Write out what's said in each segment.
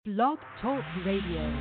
Blog Talk Radio.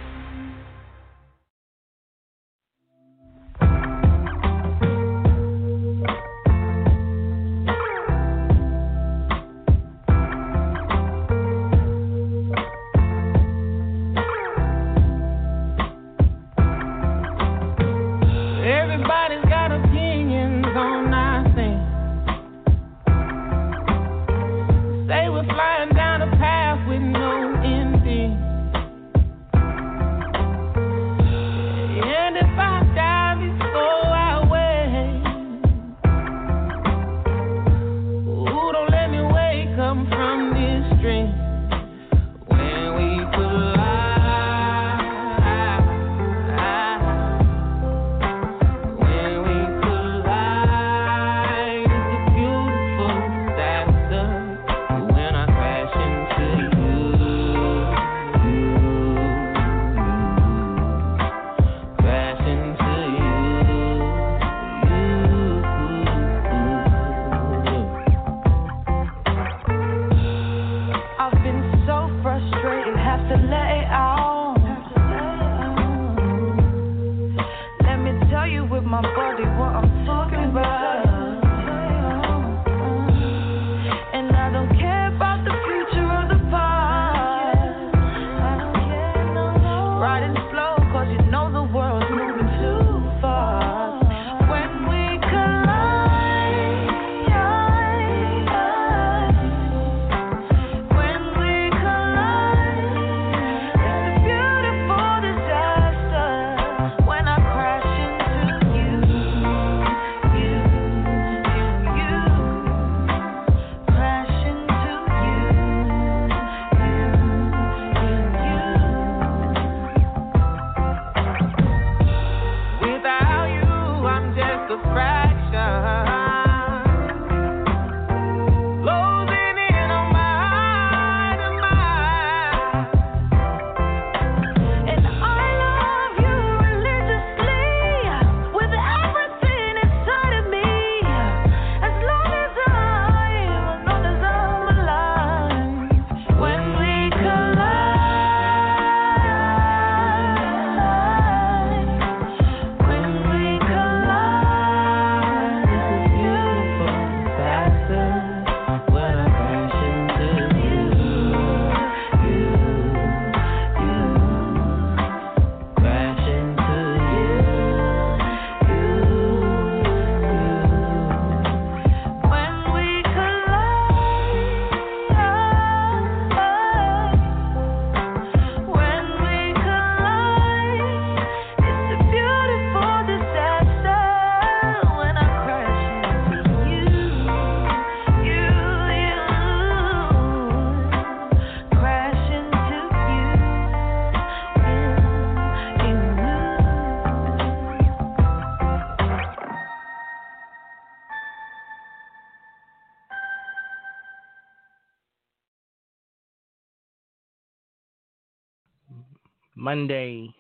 Monday,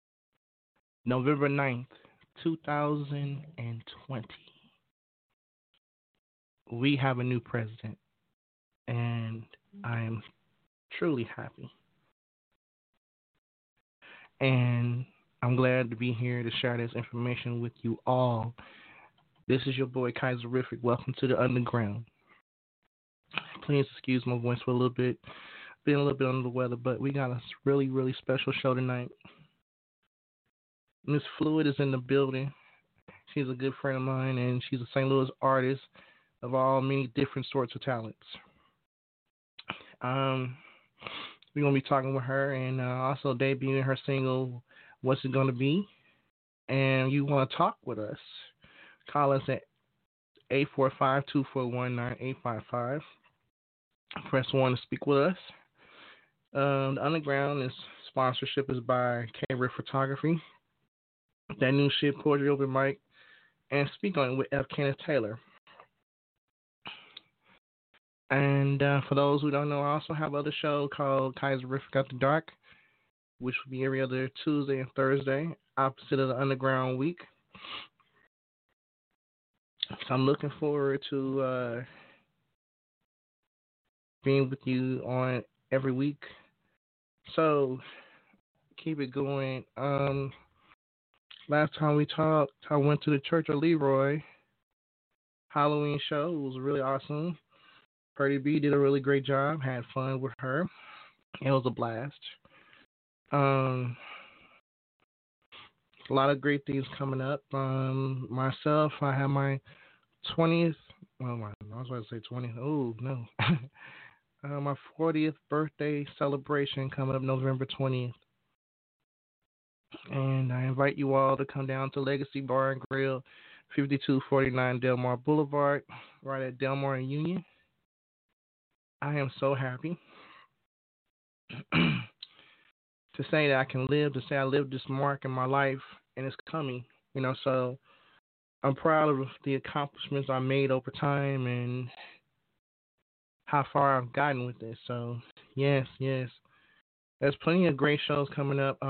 November 9th, 2020. We have a new president, and I am truly happy. And I'm glad to be here to share this information with you all. This is your boy Kaiserific. Welcome to the Underground. Please excuse my voice for a little bit. Been a little bit under the weather, but we got a really, really special show tonight. Miss Fluid is in the building. She's a good friend of mine, and she's a St. Louis artist of all many different sorts of talents. We're going to be talking with her and also debuting her single, What's It Gonna Be? And you want to talk with us, call us at 845-241-9855. Press 1 to speak with us. The Underground is sponsorship is by K-Riff Photography. That new shit, Poetry Open Mic, and Speak On It with F. Kenneth Taylor. And for those who don't know, I also have another show called Kaiserific After Dark, which will be every other Tuesday and Thursday, opposite of the Underground Week. So I'm looking forward to being with you on every week, So keep it going. Last time we talked, I went to the Church of Leroy Halloween show. It was really awesome. Purdy B did a really great job. Had fun with her. It was a blast. Um, a lot of great things coming up. Myself, I have my 20th. I was about to say 20th. Oh no, my 40th birthday celebration coming up November 20th. And I invite you all to come down to Legacy Bar and Grill, 5249 Delmar Boulevard, right at Delmar and Union. I am so happy to say that I can live, to say I lived this mark in my life, and it's coming. So I'm proud of the accomplishments I made over time and how far I've gotten with this. So, yes. There's plenty of great shows coming up.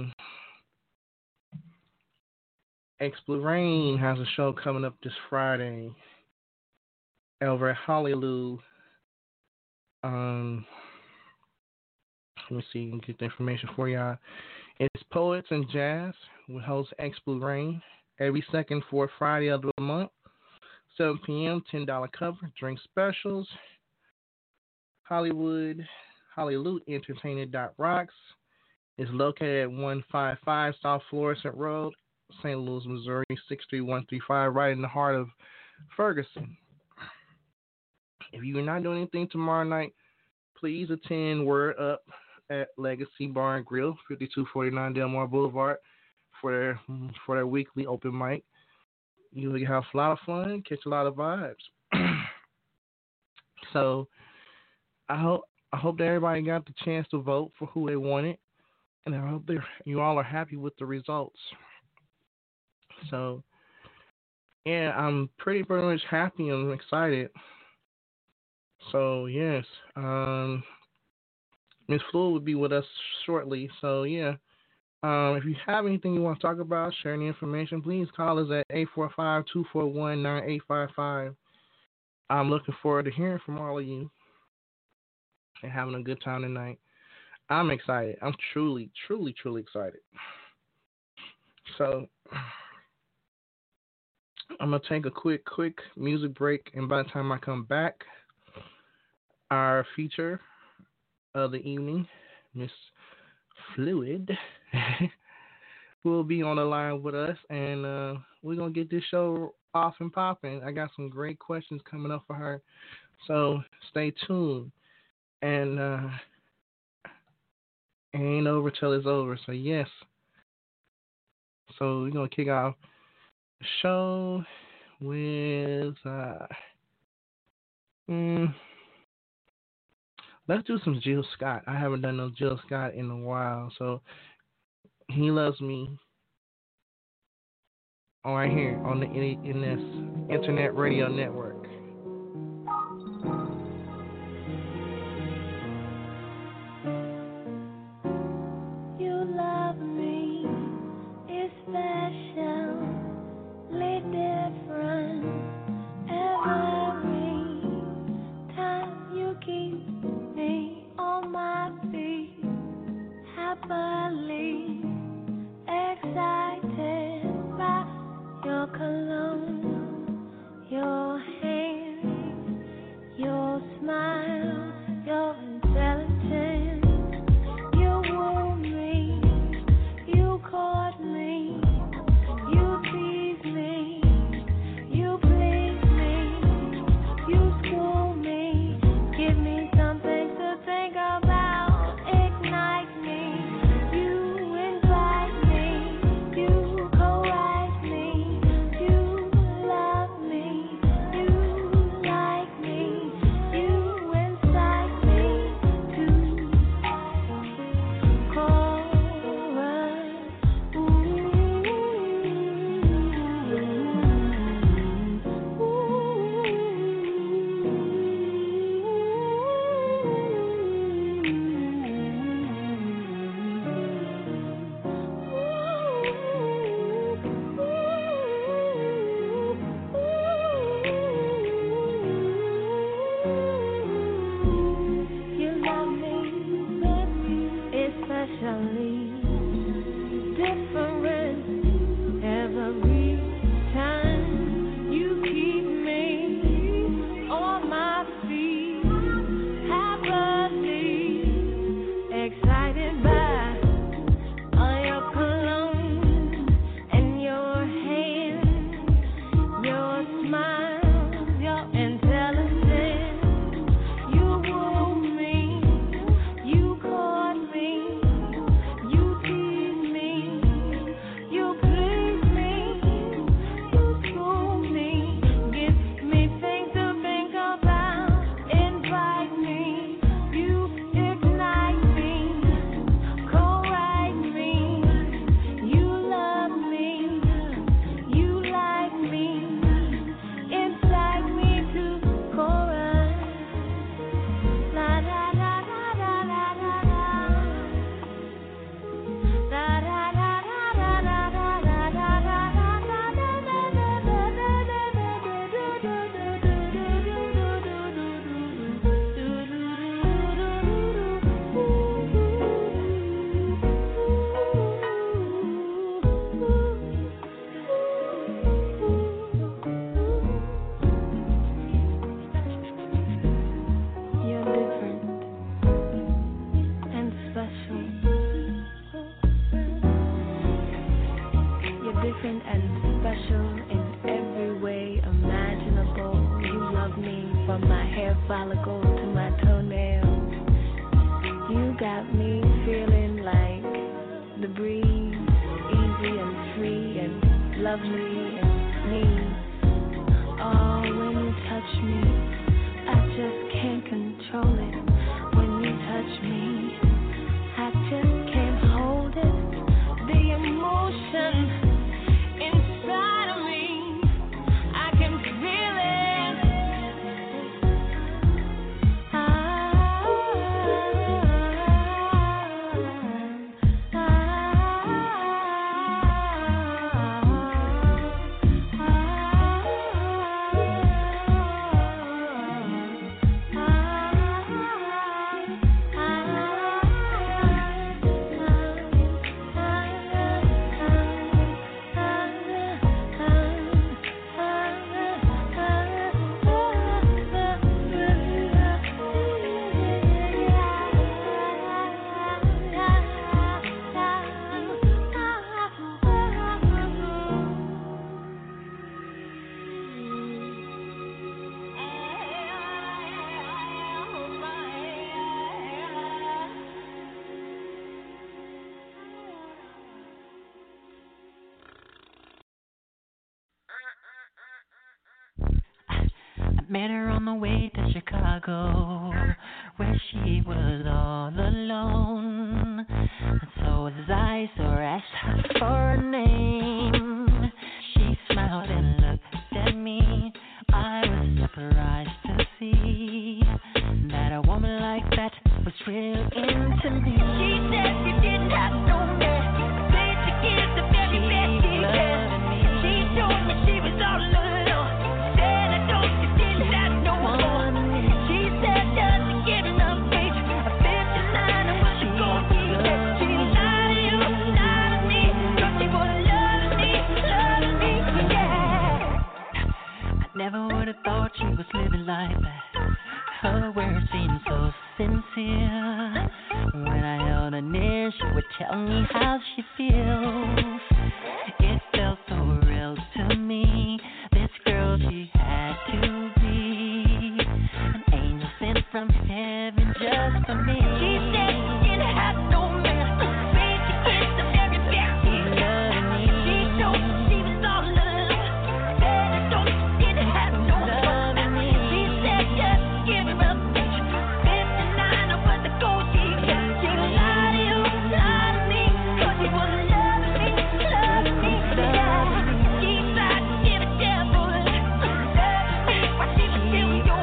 Explorain has a show coming up this Friday over at Hollywood. Let me see and get the information for y'all. It's Poets and Jazz with host Explorain every second fourth Friday of the month, 7 p.m., $10 cover, drink specials. Hollywood Entertainment Rocks is located at 155 South Florissant Road, St. Louis, Missouri, 63135, right in the heart of Ferguson. If you are not doing anything tomorrow night, please attend Word Up at Legacy Bar and Grill, 5249 Delmar Boulevard, for their weekly open mic. You will have a lot of fun, catch a lot of vibes. So I hope that everybody got the chance to vote for who they wanted, and I hope you all are happy with the results. So yeah, I'm pretty much happy and excited. So yes, Miss Flu will be with us shortly. So yeah, if you have anything you want to talk about, share any information, please call us at 845-241-9855. I'm looking forward to hearing from all of you and having a good time tonight. I'm excited. I'm truly excited. So I'm going to take a quick music break, and by the time I come back, our feature of the evening, Miss Fluid, will be on the line with us, and we're going to get this show off and popping. I got some great questions coming up for her, so stay tuned. And it ain't over till it's over, so yes. So we're going to kick off the show with let's do some Jill Scott. I haven't done no Jill Scott in a while, so He Loves Me right here on in this internet radio network. Give me something to think about, ignite me. You Met her on the way to Chicago, where she was all alone. And so as I saw her, asked her for a name. She smiled and looked at me. I was surprised to see that a woman like that was real into me. She said she didn't have no man, played to give the very best she could. She told me she was all alone. Never would have thought she was living like that. Her words seemed so sincere. When I held her near, she would tell me how she feels. It felt so real to me. This girl, she had to be an angel sent from heaven just for me. She said she didn't have no man, afraid to get the very best she loved me. She told me she was all alone. Said I don't.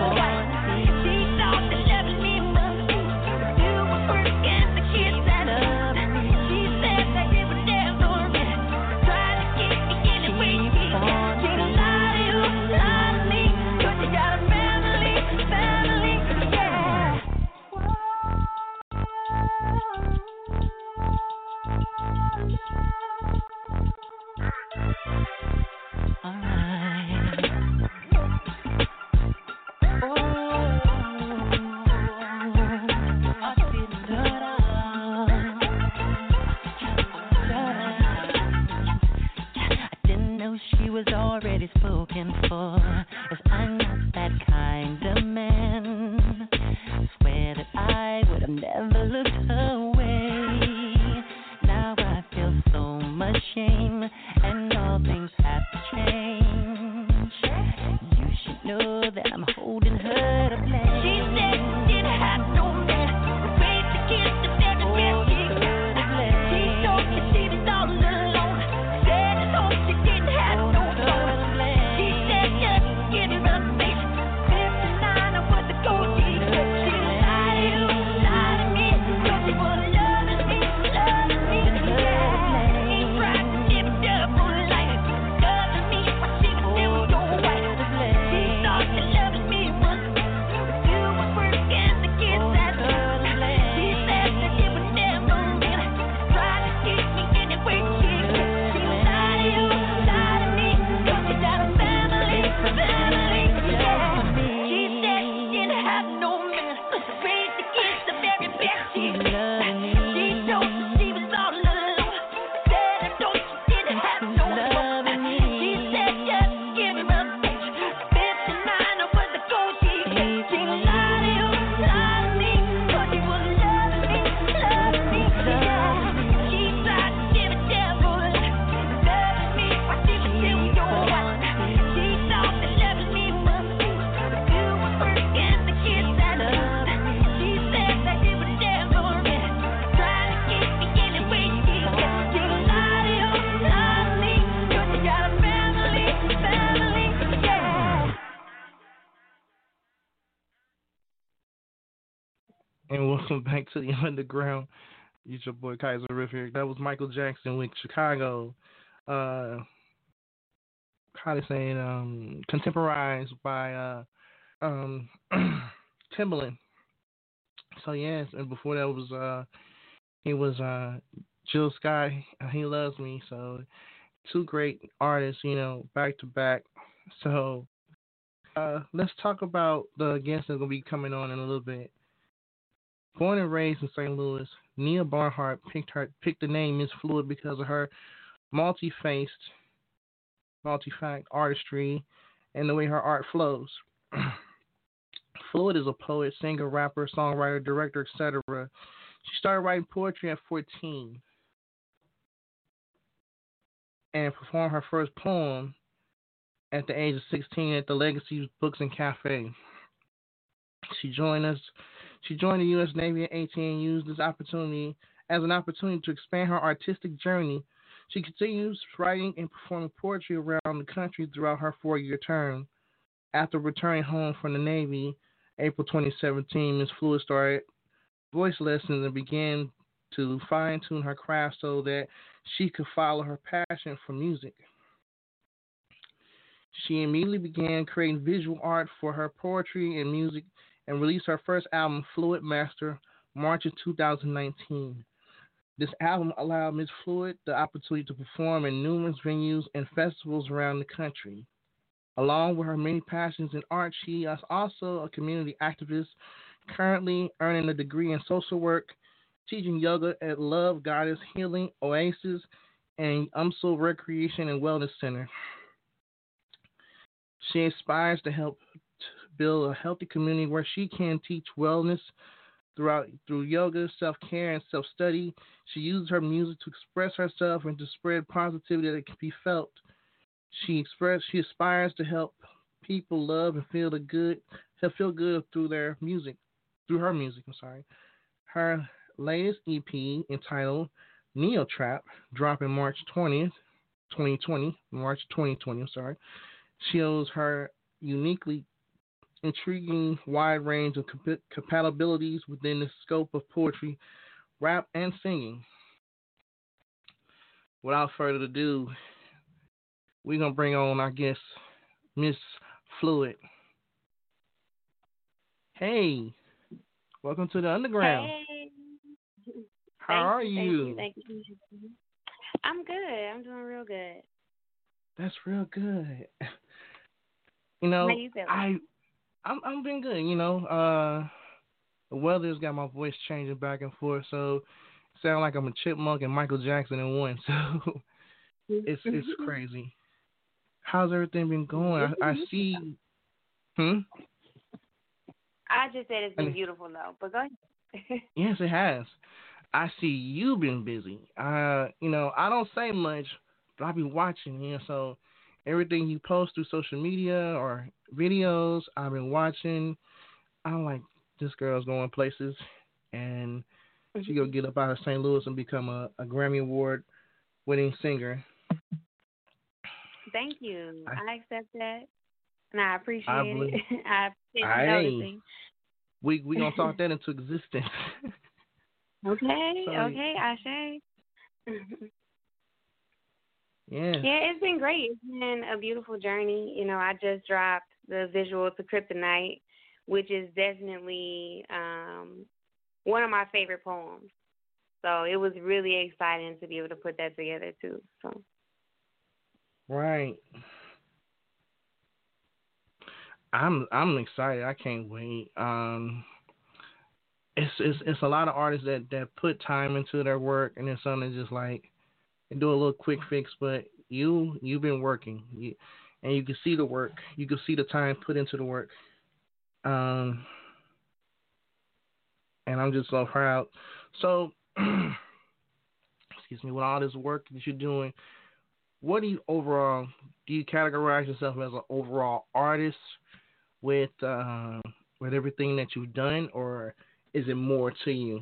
Love welcome back to the underground. It's your boy Kaiser Riffic. That was Michael Jackson with Chicago. How they say it? Contemporized by um, Timbaland. So yes, and before that was he was Jill Scott. He loves me. So two great artists, back to back. So let's talk about the guests that are gonna be coming on in a little bit. Born and raised in St. Louis, Nia Barnhart picked the name Miss Fluid because of her multi-faced, multi-fact artistry and the way her art flows. Fluid is a poet, singer, rapper, songwriter, director, etc. She started writing poetry at 14 and performed her first poem at the age of 16 at the Legacy Books and Cafe. She joined the U.S. Navy at 18 and used this opportunity as an opportunity to expand her artistic journey. She continues writing and performing poetry around the country throughout her 4-year term. After returning home from the Navy, April 2017, Ms. Fluid started voice lessons and began to fine-tune her craft so that she could follow her passion for music. She immediately began creating visual art for her poetry and music and released her first album, Fluid Master, March of 2019. This album allowed Ms. Fluid the opportunity to perform in numerous venues and festivals around the country. Along with her many passions in art, she is also a community activist, currently earning a degree in social work, teaching yoga at Love Goddess Healing Oasis and UMSL Recreation and Wellness Center. She aspires to help build a healthy community where she can teach wellness through yoga, self-care, and self-study. She uses her music to express herself and to spread positivity that can be felt. She aspires to help people love and feel good through her music. Her latest EP entitled Neo Trap, dropping March 2020, shows her uniquely intriguing wide range of compatibilities within the scope of poetry, rap, and singing. Without further ado, we're going to bring on our guest, Miss Fluid. Hey, welcome to the Underground. Hey. How are you? Thank you. I'm good. I'm doing real good. That's real good. How you feeling? I'm been good. The weather's got my voice changing back and forth, so it sound like I'm a chipmunk and Michael Jackson in one. So it's crazy. How's everything been going? I see. I just said it's been beautiful though, but go ahead. Yes, it has. I see you've been busy. I don't say much, but I be watching. So everything you post through social media or videos, I've been watching. I'm like, this girl's going places, and she gonna get up out of St. Louis and become a Grammy Award winning singer. Thank you. I accept that, and I appreciate it. I appreciate you noticing. We gonna talk that into existence. Okay, Ashe. Yeah, it's been great. It's been a beautiful journey. I just dropped the visual to Kryptonite, which is definitely one of my favorite poems. So it was really exciting to be able to put that together too. So. Right. I'm excited. I can't wait. It's a lot of artists that put time into their work, and then some that just like they do a little quick fix. But you've been working, and you can see the work. You can see the time put into the work. And I'm just so proud. So, excuse me, with all this work that you're doing, what do you categorize yourself as an overall artist with everything that you've done, or is it more to you?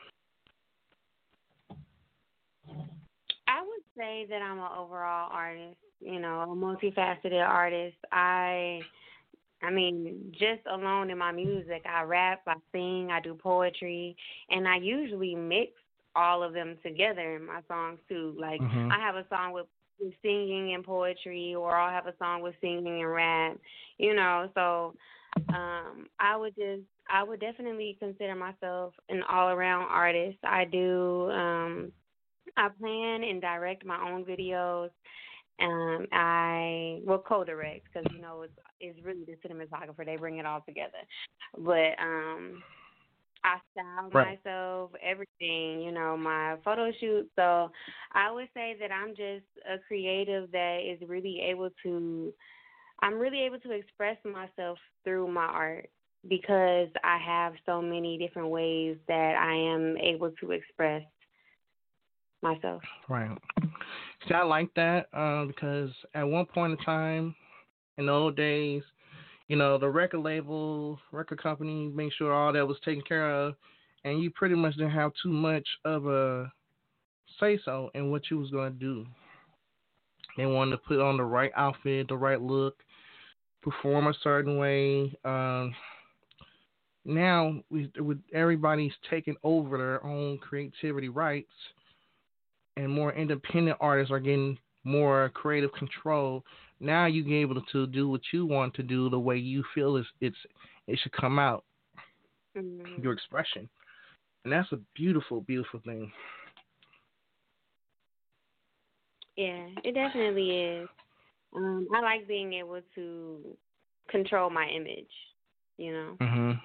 I would say that I'm an overall artist, a multifaceted artist. I I mean, just alone in my music, I rap, I sing, I do poetry, and I usually mix all of them together in my songs too. Like Mhm. I have a song with singing and poetry, or I'll have a song with singing and rap. You know, so I would definitely consider myself an all around artist. I plan and direct my own videos. I will co-direct because it's really the cinematographer. They bring it all together. But I style Right. myself, everything, my photo shoot. So I would say that I'm just a creative that is really able to. I'm really able to express myself through my art because I have so many different ways that I am able to express myself. Right. See, I like that because at one point in time, in the old days, the record label, record company, make sure all that was taken care of, and you pretty much didn't have too much of a say so in what you was gonna do. They wanted to put on the right outfit, the right look, perform a certain way. Now, with everybody's taking over their own creativity rights, and more independent artists are getting more creative control. Now you get able to do what you want to do the way you feel it should come out, Mm-hmm. your expression, and that's a beautiful, beautiful thing. Yeah, it definitely is. I like being able to control my image, you know. Mhm.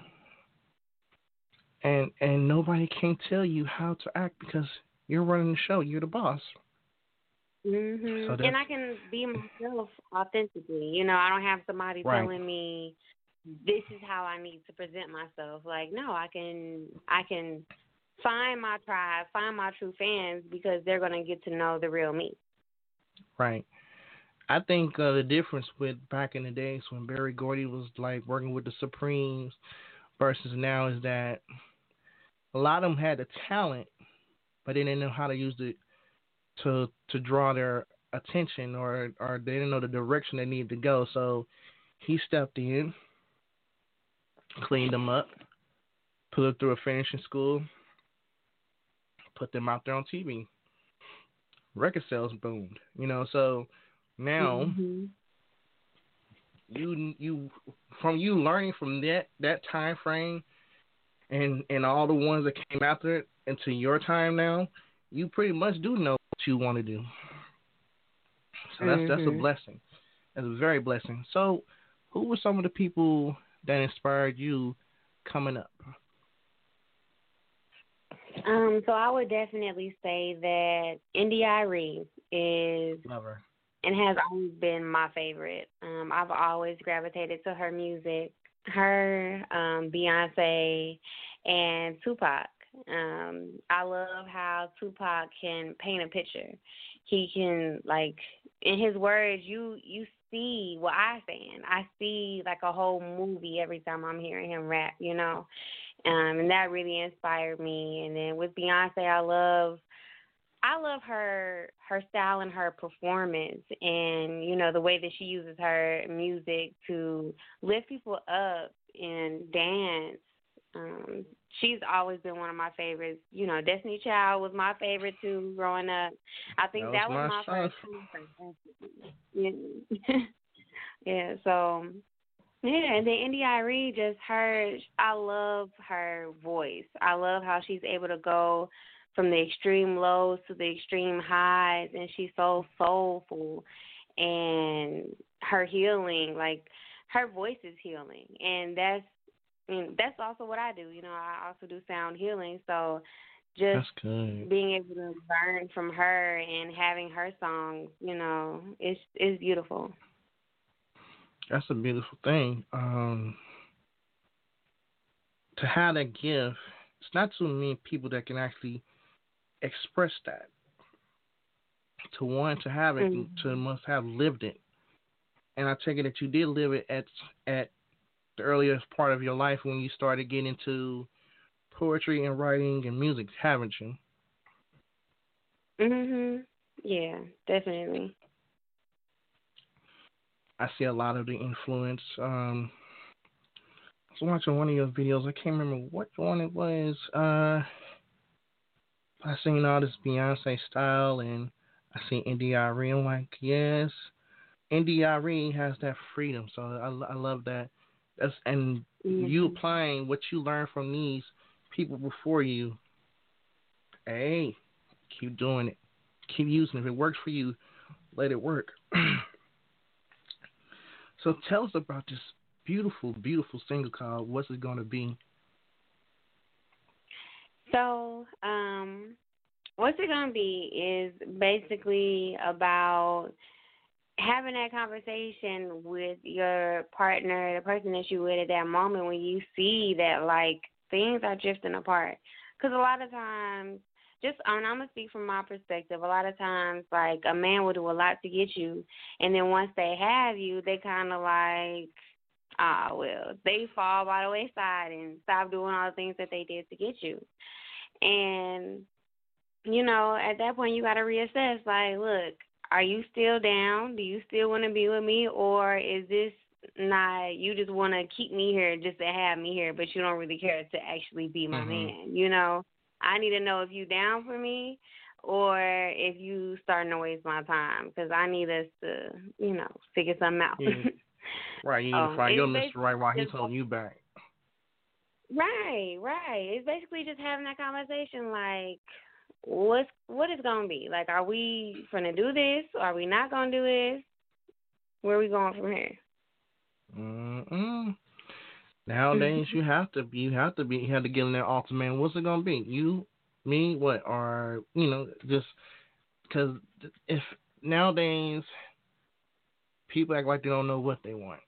And nobody can tell you how to act because you're running the show. You're the boss. So And that's I can be myself authentically. I don't have somebody right. telling me this is how I need to present myself. Like, no, I can find my tribe, find my true fans because they're going to get to know the real me. Right. I think the difference with back in the days when Barry Gordy was like working with the Supremes versus now is that a lot of them had the talent, but they didn't know how to use it to draw their attention, or they didn't know the direction they needed to go. So he stepped in, cleaned them up, put them through a finishing school, put them out there on TV. Record sales boomed, So now Mhm. you from you learning from that time frame and all the ones that came after it into your time now, you pretty much do know what you want to do. So that's a Mhm. blessing. That's a very blessing. So, who were some of the people that inspired you coming up? So I would definitely say that India Arie is Love her. and has always been my favorite. I've always gravitated to her music, her, Beyonce, and Tupac. I love how Tupac can paint a picture. He can, like, in his words, you see what I saying. I see like a whole movie every time I'm hearing him rap. And that really inspired me. And then with Beyonce, I love her style and her performance, and the way that she uses her music to lift people up and dance. She's always been one of my favorites. Destiny Child was my favorite too growing up. I That think was that was my my son. first concert. Yeah. Yeah, so yeah, and then India Arie, I love her voice. I love how she's able to go from the extreme lows to the extreme highs, and she's so soulful. And her healing, like her voice is healing, and that's also what I do. I also do sound healing, so just That's good. being able to learn from her and having her songs, it's beautiful. That's a beautiful thing. To have that gift, it's not too many people that can actually express that. To want to have it, Mm-hmm. to must have lived it. And I take it that you did live it at the earliest part of your life when you started getting into poetry and writing and music, haven't you? Yeah, definitely. I see a lot of the influence. watching one of your videos. I can't remember what one it was. I seen all this Beyonce style, and I seen NDRE. I'm like, yes, NDRE has that freedom. So I love that. And you applying what you learned from these people before you. Hey, keep doing it. Keep using it. If it works for you, let it work. So tell us about this beautiful, beautiful single called What's It Gonna Be? So, What's It Gonna Be is basically about having that conversation with your partner, the person that you with at that moment when you see that, like, things are drifting apart. Because a lot of times, I'm going to speak from my perspective. A lot of times, like, a man will do a lot to get you, and then once they have you, they kind of like, they fall by the wayside and stop doing all the things that they did to get you. And, you know, at that point, you got to reassess, like, look, are you still down? Do you still want to be with me? Or is this not, you just want to keep me here just to have me here, but you don't really care to actually be my man, you know? I need to know if you down for me or if you starting to waste my time, because I need us to, you know, figure something out. Yeah. Right, you need to find your Mr. Right while he's holding you back. Right. It's basically just having that conversation, like, what is going to be? Like, are we going to do this? Are we not going to do this? Where are we going from here? Nowadays, you have to get in that ultimate. What's it gonna be? You, me, what? Or just because if nowadays people act like they don't know what they want,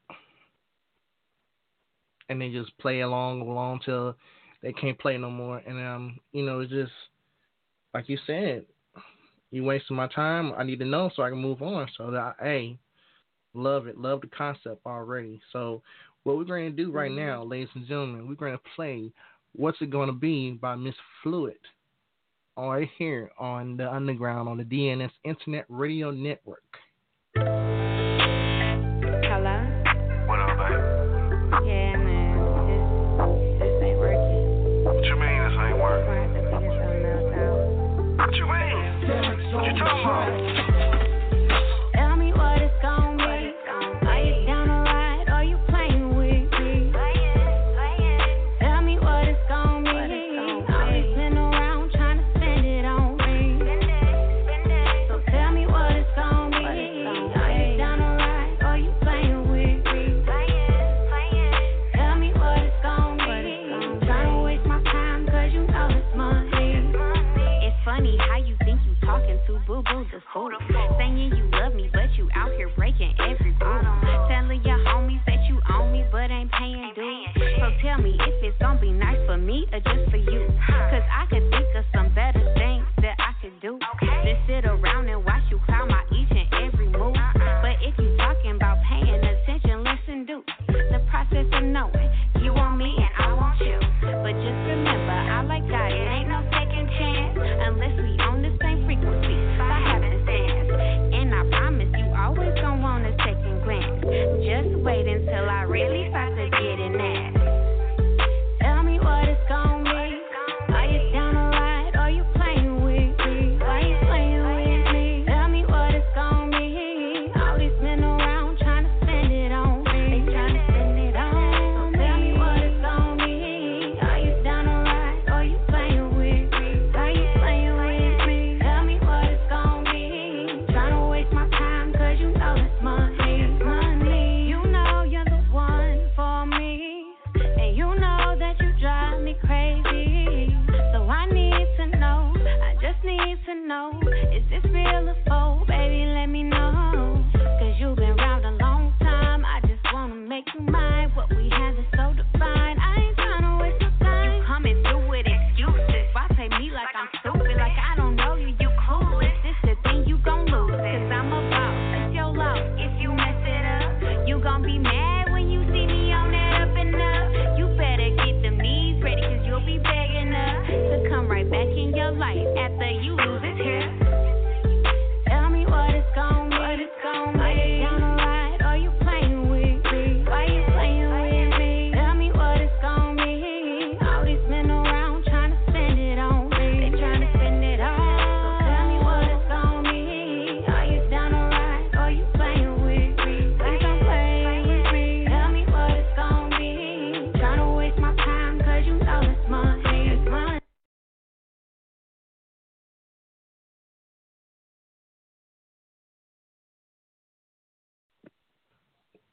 and they just play along till they can't play no more. And it's just like you said, you wasting my time. I need to know so I can move on. So that love it, love the concept already. So. What we're going to do right now, ladies and gentlemen, we're going to play What's It Gonna Be by Miss Fluid right here on the Underground on the DNS Internet Radio Network. Hello? What up, babe? Yeah, man. This ain't working. What you mean this ain't working? We're going to have to figure something else out. What you mean? What you talking about? Tell me what it's gonna be. Are you down to ride? Saying you love me, but you out here breaking every rule. Telling your homies that you own me, but ain't paying dues. So tell me if it's gonna be nice for me or just for you. Cause I could think of some better things that I could do than sit around and watch you clown my each and every move. But if you talking about paying attention, listen, do the process of knowing you want me and I want you. But just remember, I like God, it ain't no second chance unless we on the same frequency. And I promise you always gon' want a second glance. Just wait until I really start to get in that. Tell me what it's gon' be. Are you down to ride? Are you playing with me? Why you playing with me? Tell me what it's gon' be. All these men around trying to spend it on me. They trying to spend it on me. Tell me what it's gon' be. Are you down to ride? Are you playing with me? Are you playing with me? Tell me what it's gon' be. Trying to waste my time cause you know it's money. You know you're the one for me. And you know that you drive me crazy. So I need to know, I just need to know, is this real or faux? Baby, let me know. Cause you've been around a long time. I just wanna make you mine. What we have is so defined. I ain't trying to waste your time. You coming through with excuses. Why play me like I'm stupid? Like I don't know you, you clueless. This the thing you gon' lose. Cause I'm a boss, it's your loss. If you mess it up, you gon' be mad when you see me on that up and up. You better get them knees ready cause you'll be begging us to come right back in your life after you lose it here. Tell me what it's gon' be.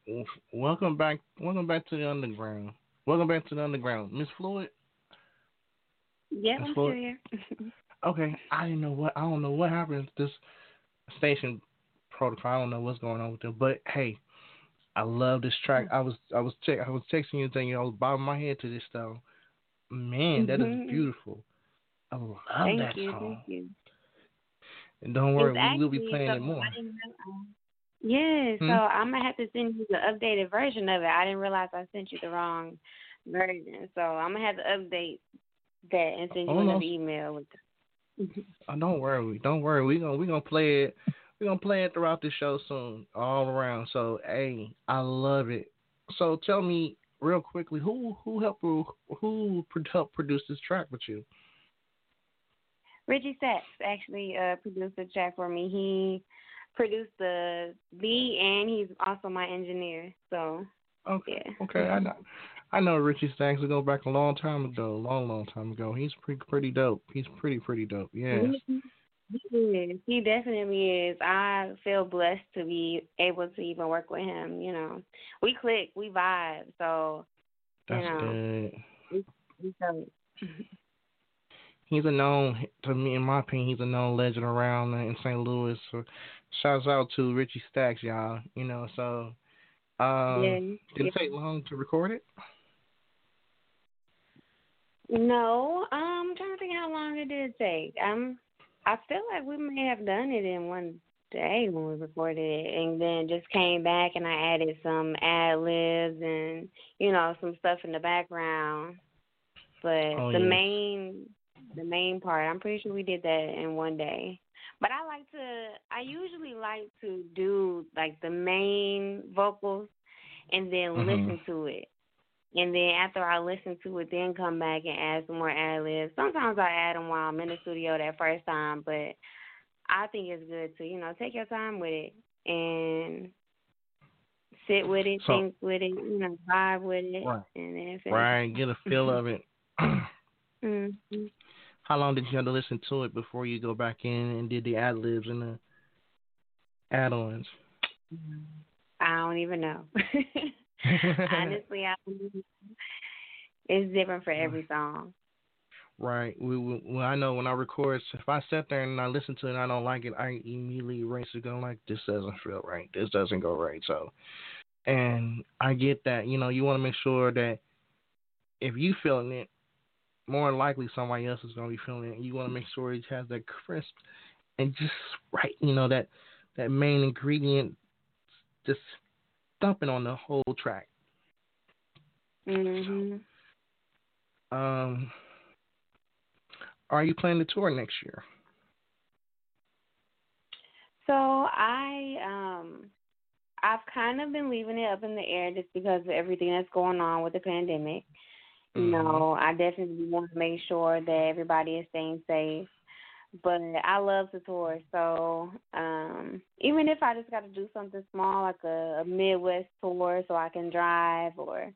Welcome back to the underground. Welcome back to the underground, Miss Floyd. Yeah, Miss I'm still Floyd. here. Okay, I don't know what happened. This station protocol. I don't know what's going on with them. But hey, I love this track. I was texting you saying I was bobbing my head to this stuff. Man, that is Mhm. beautiful. I love Thank that you, thank song. you. And don't It's worry, we will be actually so playing it more. I didn't know. Yeah, so Hmm? I'm gonna have to send you the updated version of it. I didn't realize I sent you the wrong version, so I'm gonna have to update that and send you Oh no, another email with. don't worry. Don't worry. We gonna play it. We're gonna play it throughout the show soon, all around. So hey, I love it. So tell me real quickly, helped produce this track with you? Richie Sachs actually produced the track for me. He produced the beat and he's also my engineer. So Okay, yeah. okay. I know Richie Stacks. We go back a long time ago, long time ago. He's pretty dope. He's pretty dope. Yes, He is. He definitely is. I feel blessed to be able to even work with him. We click, we vibe. So, you that's know, good. we feel it. He's a known, to me, in my opinion, he's a known legend around in St. Louis. So, shouts out to Richie Stacks, y'all. So Yeah. did it take long to record it? No, I'm trying to think how long it did take. I feel like we may have done it in one day when we recorded it, and then just came back and I added some ad libs and some stuff in the background. But Oh the yes. main part, I'm pretty sure we did that in one day. But I usually like to do like the main vocals and then Mhm. listen to it. And then after I listen to it, then come back and add some more ad libs. Sometimes I add them while I'm in the studio that first time, but I think it's good to, take your time with it and sit with it, So think with it, vibe with it, right, and then finish. right, get a feel of it. Mm-hmm. How long did you have to listen to it before you go back in and did the ad libs and the add-ons? I don't even know. Honestly, it's different for every song. Right. Well, I know when I record, if I sit there and I listen to it and I don't like it, I immediately erase it. Go like, this doesn't feel right. This doesn't go right. So, and I get that. You want to make sure that if you feeling it, more than likely somebody else is gonna be feeling it. You want to make sure it has that crisp and just right. That main ingredient just thumping on the whole track. Mhm. Um, are you planning to tour next year? So I've kind of been leaving it up in the air just because of everything that's going on with the pandemic. Mm-hmm. I definitely want to make sure that everybody is staying safe. But I love to tour, so even if I just got to do something small, like a Midwest tour, so I can drive, or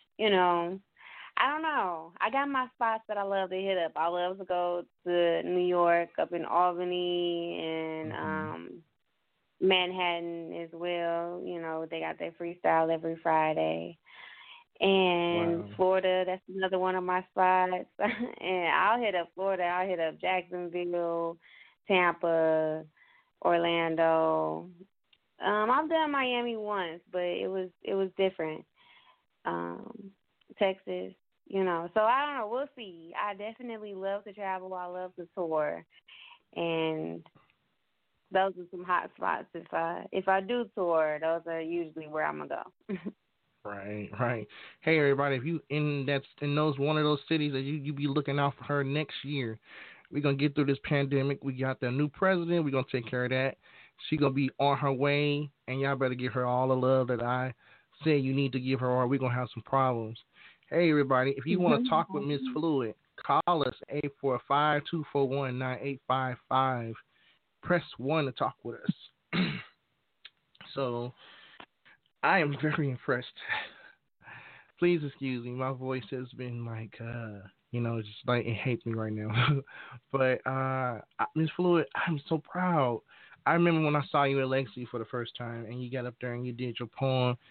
I don't know. I got my spots that I love to hit up. I love to go to New York, up in Albany, and Mm-hmm. Manhattan as well. They got their freestyle every Friday. And Wow. Florida, that's another one of my spots. And I'll hit up Florida. I'll hit up Jacksonville, Tampa, Orlando. I've done Miami once, but it was different. Texas, So I don't know. We'll see. I definitely love to travel. I love to tour, and those are some hot spots. If I do tour, those are usually where I'm gonna go. Right, right. Hey everybody, if you in those one of those cities that you be looking out for her next year, we're gonna get through this pandemic. We got the new president, we're gonna take care of that. She gonna be on her way, and y'all better give her all the love that I said you need to give her, or we're gonna have some problems. Hey everybody, if you wanna talk with Miss Fluid, call us 845-241-9855. Press 1 to talk with us. So I am very impressed. Please excuse me. My voice has been like, just like it hates me right now. But Miss Fluid, I'm so proud. I remember when I saw you at Legacy for the first time, and you got up there and you did your poem.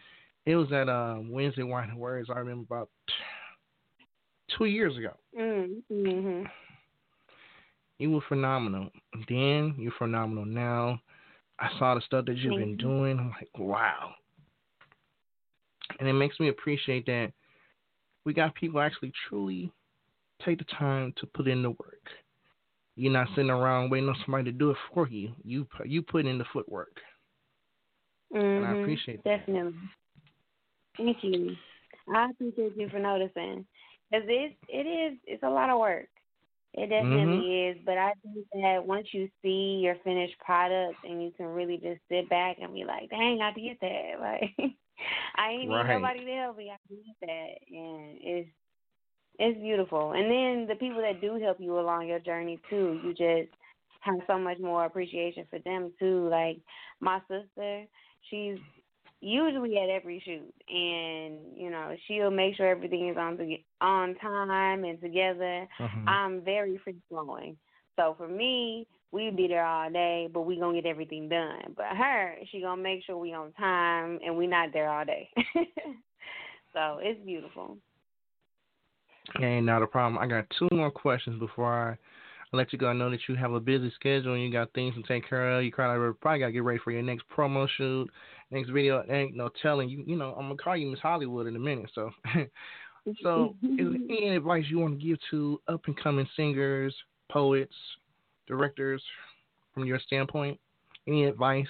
It was at Wednesday Wine Words. I remember about 2 years ago. Mm-hmm. You were phenomenal. Then you're phenomenal now. I saw the stuff that you've been doing. I'm like, wow. And it makes me appreciate that we got people actually truly take the time to put in the work. You're not sitting around waiting on somebody to do it for you. You put in the footwork. And I appreciate that. Definitely. Thank you. I appreciate you for noticing. Because it's a lot of work. It definitely is. But I think that once you see your finished product and you can really just sit back and be like, dang, I did that. Like, I ain't need nobody to help me. I did that. And it's beautiful. And then the people that do help you along your journey, too, you just have so much more appreciation for them, too. Like, my sister, she's usually at every shoot, and she'll make sure everything is on time and together. I'm very free flowing, so for me, we be there all day, but we gonna get everything done. But her, she gonna make sure we on time and we not there all day. So it's beautiful. Ain't not a problem. I got 2 more questions before I let you go. I know that you have a busy schedule and you got things to take care of. You probably got to get ready for your next promo shoot, next video. Ain't no telling you. I'm gonna call you Miss Hollywood in a minute. So, is there any advice you want to give to up and coming singers, poets, directors, from your standpoint? Any advice?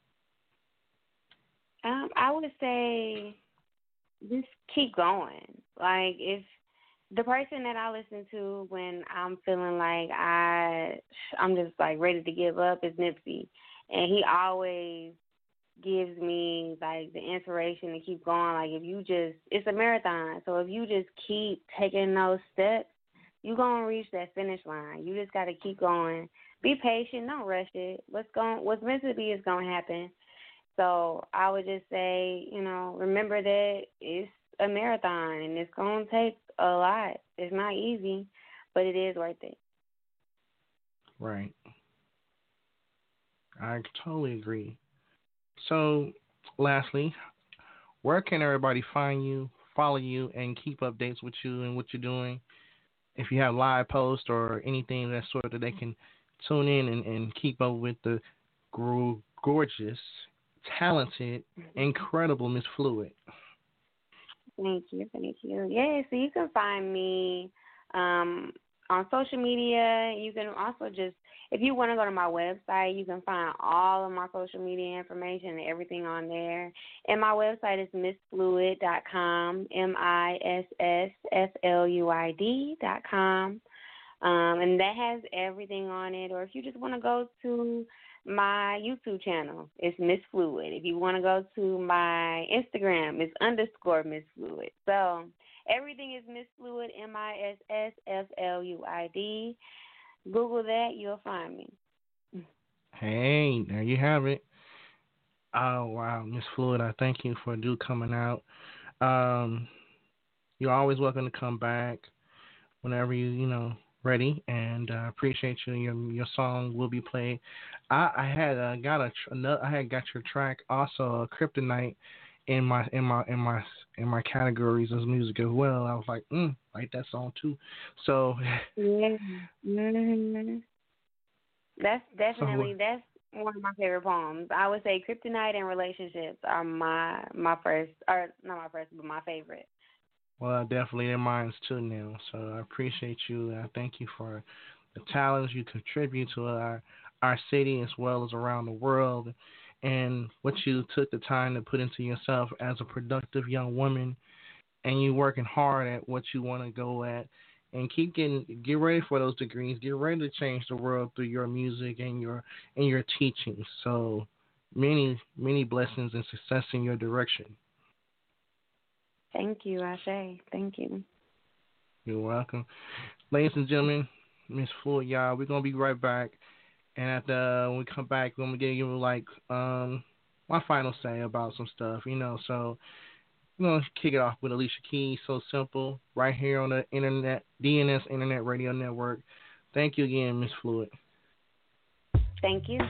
I would say just keep going. Like, if the person that I listen to when I'm feeling like I'm just like ready to give up is Nipsey, and he always gives me like the inspiration to keep going. Like, it's a marathon, so if you just keep taking those steps, you're gonna reach that finish line. You just gotta keep going. Be patient, don't rush it. What's meant to be is gonna happen. So I would just say, remember that it's a marathon and it's gonna take a lot. It's not easy, but it is worth it. Right. I totally agree. So, lastly, where can everybody find you, follow you, and keep updates with you and what you're doing? If you have live posts or anything of that sort, that they can tune in and keep up with the gorgeous, talented, incredible Miss Fluid. Thank you. Yeah, so you can find me on social media. You can also if you want to go to my website, you can find all of my social media information and everything on there. And my website is missfluid.com, MISSFLUID.com. And that has everything on it. Or if you just want to go to my YouTube channel, it's Miss Fluid. If you want to go to my Instagram, it's _Miss Fluid. So everything is Miss Fluid, MISSFLUID. Google that, you'll find me. Hey, there you have it. Oh, wow, Miss Fluid, I thank you for coming out. You're always welcome to come back whenever you ready, and appreciate you. Your song will be played. I had got your track also, Kryptonite, in my categories as music as well. I was like, like that song too. So yeah, that's definitely that's one of my favorite poems. I would say Kryptonite and Relationships are my first, or not my first, but my favorite. Well, definitely they're mine too now. So I appreciate you. I thank you for the talents you contribute to our city as well as around the world, and what you took the time to put into yourself as a productive young woman, and you working hard at what you want to go at, and get ready for those degrees. Get ready to change the world through your music and your teachings. So many blessings and success in your direction. Thank you, Ashe. Thank you. You're welcome. Ladies and gentlemen, Miss Fluid, y'all, we're going to be right back. And when we come back, we're going to give you, my final say about some stuff, So we're going to kick it off with Alicia Keys, So Simple, right here on the DNS Internet Radio Network. Thank you again, Miss Fluid. Thank you.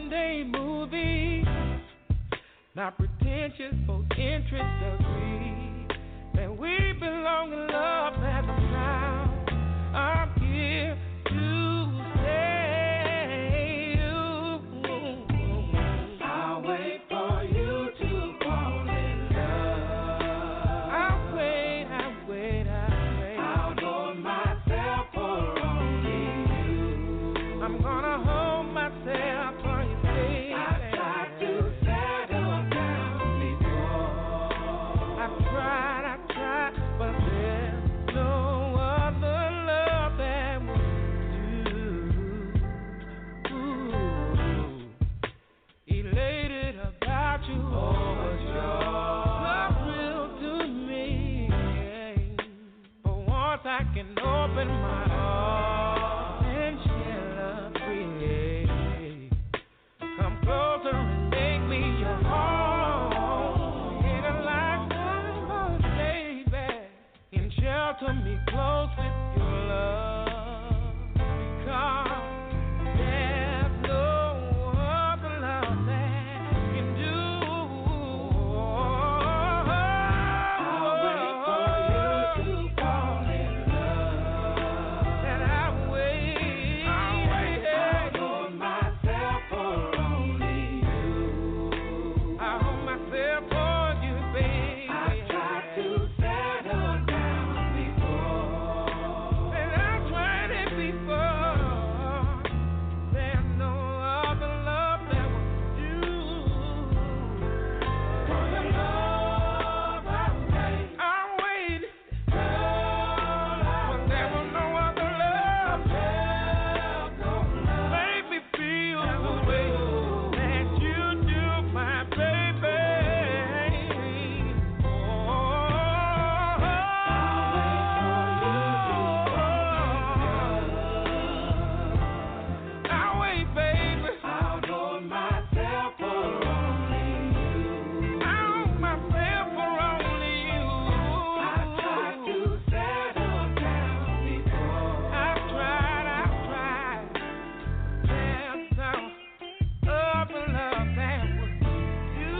Sunday movie. Not pretentious, both interests agree that we belong in love as of now. I'm here to stay. I'll wait for you to fall in love. I'll wait. I'll hold myself for only you. I'm gonna hold myself for you, baby. I've tried to settle down before. I've tried, but there's no other love that will do. Elated about you, oh, what your love will do to me. For once I can open my heart and share love freely. Come closer and make me your home. In a lifetime of baby, and shelter me close with your love. Because there's no other love that can do. I'll wait for you to fall in love. And I'll wait. I'll hold myself for only you. I'll hold myself for you, baby. I've tried to settle down before. And I've tried it before. There's no other love that will do. For the love I wait. I'll wait. But there was no other love make me feel the way that you do, my baby. I'll wait, baby. I'll hold myself for only you. I'll hold myself for only you. I've tried to settle down before. I've tried. There's no other love that would do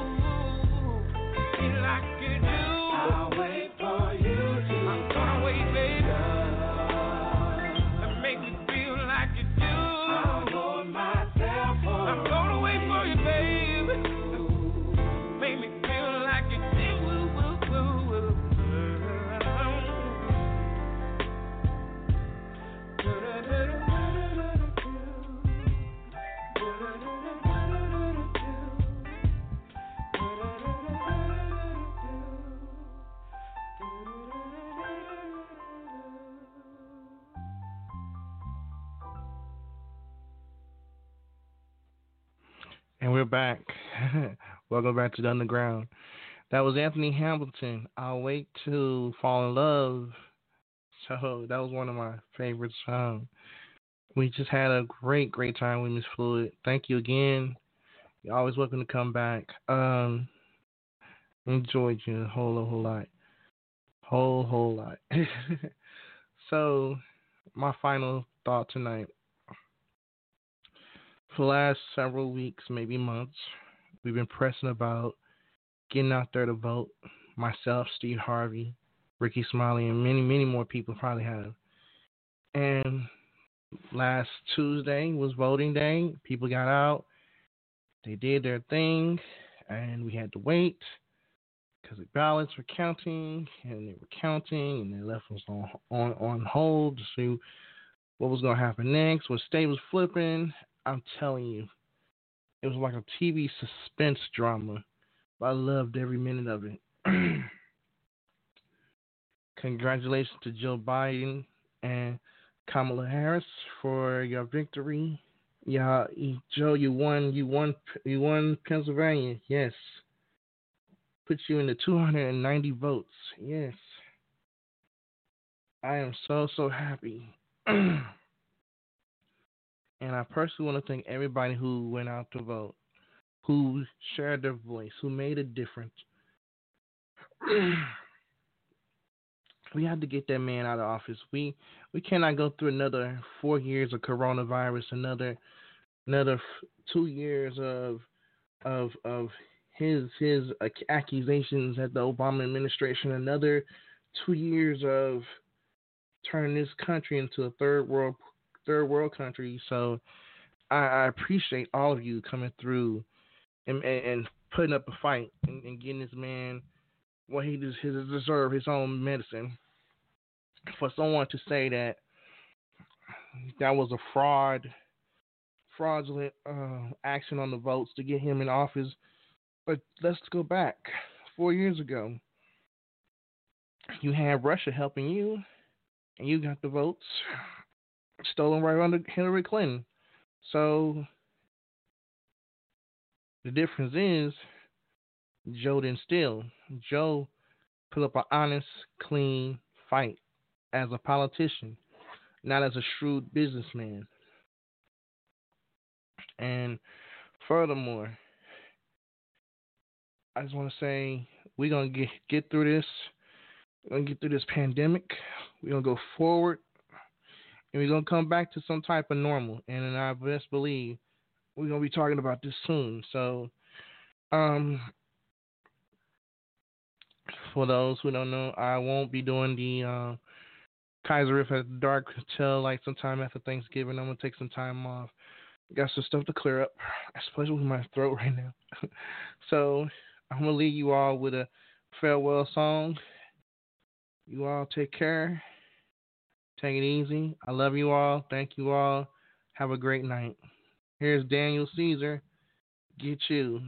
me like you do. I'll wait for you to. I'm gonna wait, baby. And make me feel like you do. I'll hold myself for. I'm gonna wait for you, baby. Make me feel like you do. And we're back. Welcome back to the Underground. That was Anthony Hamilton. I'll wait to fall in love. So that was one of my favorite songs. We just had a great time with Miss Fluid. Thank you again. You're always welcome to come back. Enjoyed you a whole lot. Whole lot. So my final thought tonight. For the last several weeks, maybe months, we've been pressing about getting out there to vote. Myself, Steve Harvey, Ricky Smiley, and many more people probably have. And last Tuesday was voting day. People got out. They did their thing, and we had to wait because the ballots were counting, and they left us on hold to see what was going to happen next. What state was flipping. I'm telling you, it was like a TV suspense drama, but I loved every minute of it. Congratulations to Joe Biden and Kamala Harris for your victory. Yeah, Joe, you won Pennsylvania. Yes. Put you in the 290 votes. Yes. I am so happy. And I personally want to thank everybody who went out to vote, who shared their voice, who made a difference. We had to get that man out of office. We cannot go through another 4 years of coronavirus, another another 2 years of his accusations at the Obama administration, another 2 years of turning this country into a third world country. So I appreciate all of you coming through and putting up a fight and getting this man what he deserve, his own medicine. For someone to say that was a fraudulent action on the votes to get him in office. But let's go back 4 years ago. You had Russia helping you, and you got the votes stolen right under Hillary Clinton. So the difference is Joe didn't steal. Joe put up an honest, clean fight as a politician, not as a shrewd businessman. And furthermore, I just want to say we're going to get through this. We're going to get through this pandemic. We're going to go forward. And we're going to come back to some type of normal. And I best believe we're going to be talking about this soon. So, for those who don't know, I won't be doing the Kaiser Riff at the Dark until like sometime after Thanksgiving. I'm going to take some time off. Got some stuff to clear up, especially with my throat right now. So I'm going to leave you all with a farewell song. You all take care. Take it easy. I love you all. Thank you all. Have a great night. Here's Daniel Caesar. Get you.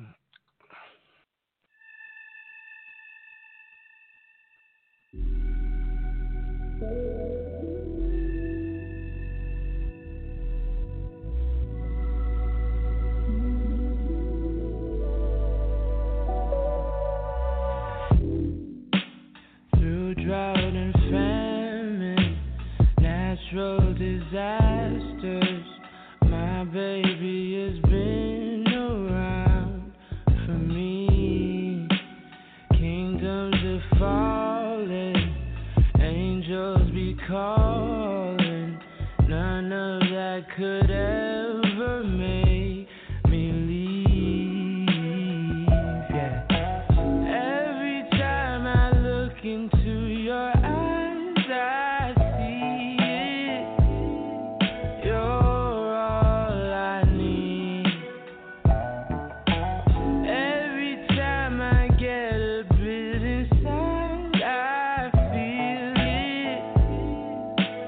Drought and famine, natural disasters. My baby has been around for me. Kingdoms are falling, angels be calling. None of that could ever make me leave. Yeah. Every time I look into your eyes, I see it. You're all I need. Every time I get a bit inside, I feel it.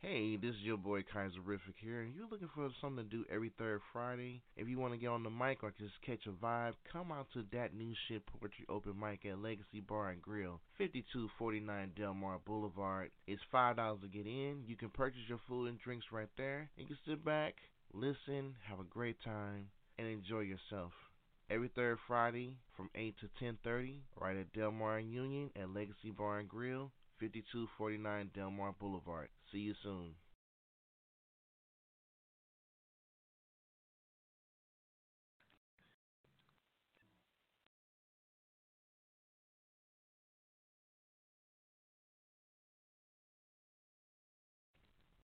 Hey, this is your boy Kaiserific here, and you're looking for something to do every third Friday. If you want to get on the mic or just catch a vibe, come out to That New Shit Poetry Open Mic at Legacy Bar and Grill, 5249 Delmar Boulevard. It's $5 to get in. You can purchase your food and drinks right there. You can sit back, listen, have a great time, and enjoy yourself. Every third Friday from 8 to 10:30, right at Delmar and Union at Legacy Bar and Grill, 5249 Delmar Boulevard. See you soon.